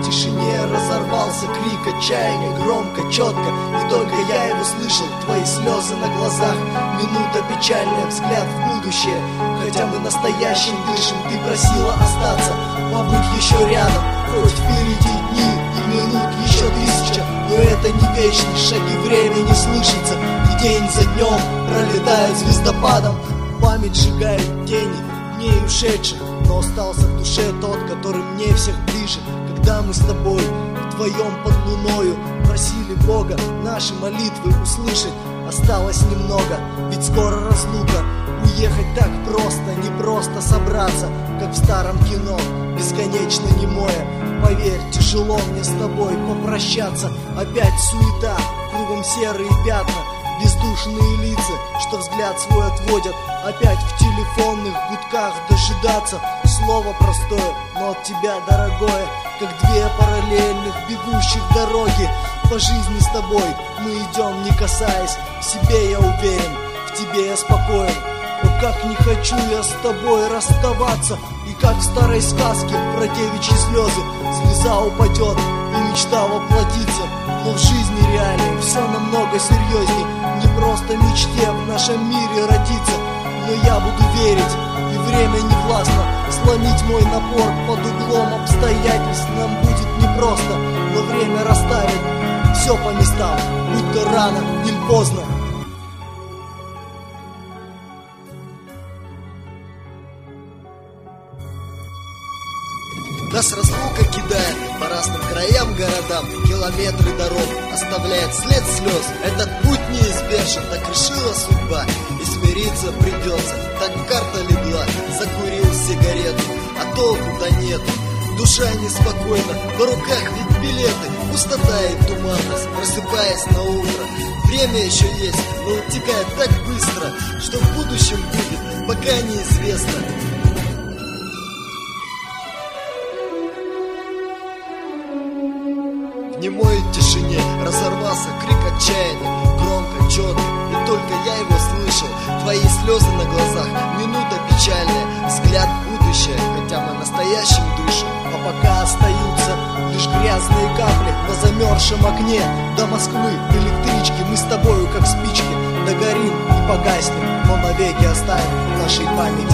тишине разорвался крик отчаяния, громко, четко, и только я его слышал. Твои слезы на глазах, минута печальная, взгляд в будущее. Хотя мы настоящим дышим, ты просила остаться, побудь еще рядом. Хоть впереди дни и минут еще 1000, но это не вечный, шаги времени слышатся, и день за днем пролетает звездопадом. Память сжигает тени дней ушедших, но остался в душе тот, который мне всех ближе. Когда мы с тобой вдвоем под луною просили Бога наши молитвы услышать, осталось немного, ведь скоро разлука. Уехать так просто, не просто собраться, как в старом кино, бесконечно немое. Поверь, тяжело мне с тобой попрощаться. Опять суета, кругом серые пятна, бездушные лица, что взгляд свой отводят. Опять в телефонных гудках дожидаться. Слово простое, но от тебя дорогое, как две параллельных бегущих дороги. По жизни с тобой мы идем, не касаясь. В себе я уверен, в тебе я спокоен. Но как не хочу я с тобой расставаться. И как в старой сказке про девичьи слезы, слеза упадет и мечта воплотится. Но в жизни реальной все намного серьезней. Не просто мечте в нашем мире родиться. Но я буду верить, и время не властно сломить мой напор под углом обстоятельств. Нам будет непросто, но время расставит все по местам, будто рано или поздно. Нас разлука кидает по разным краям, городам, километры дорог, оставляет след слез. Этот путь неизбежен, так решила судьба, и смириться придется, так карта легла. Закурил сигарету, а толку-то нету. Душа неспокойна, на руках ведь билеты. Пустота и туманность, просыпаясь на утро. Время еще есть, но утекает так быстро, что в будущем будет, пока неизвестно. В немой тишине разорвался крик отчаяния, громко, четко, и только я его слышал. Твои слезы на глазах, минута печальная, взгляд в будущее, хотя мы настоящим дышим. А пока остаются лишь грязные капли на замерзшем окне. До Москвы в электричке мы с тобою как спички догорим и погаснем, но навеки оставим в нашей памяти